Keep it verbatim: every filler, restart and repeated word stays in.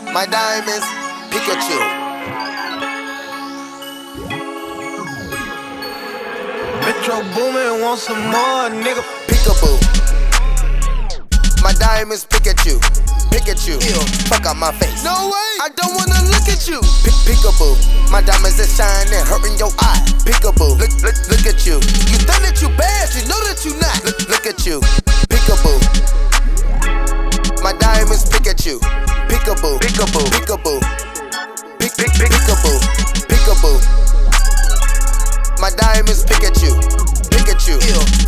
My diamonds, Pikachu. Metro Boomin, want some more, nigga. Peekaboo. My diamonds, Pikachu. Pikachu. Ew. Fuck out my face. No way, I don't wanna look at you. Peekaboo. My diamonds are shining, hurting your eye. Peekaboo. Look, look, look at you. You think that you bad, you know that you not. Look, look at you. Peekaboo. My diamonds, Pikachu. Peekaboo. Peekaboo. Peekaboo. Peek, peek, peekaboo. Peekaboo.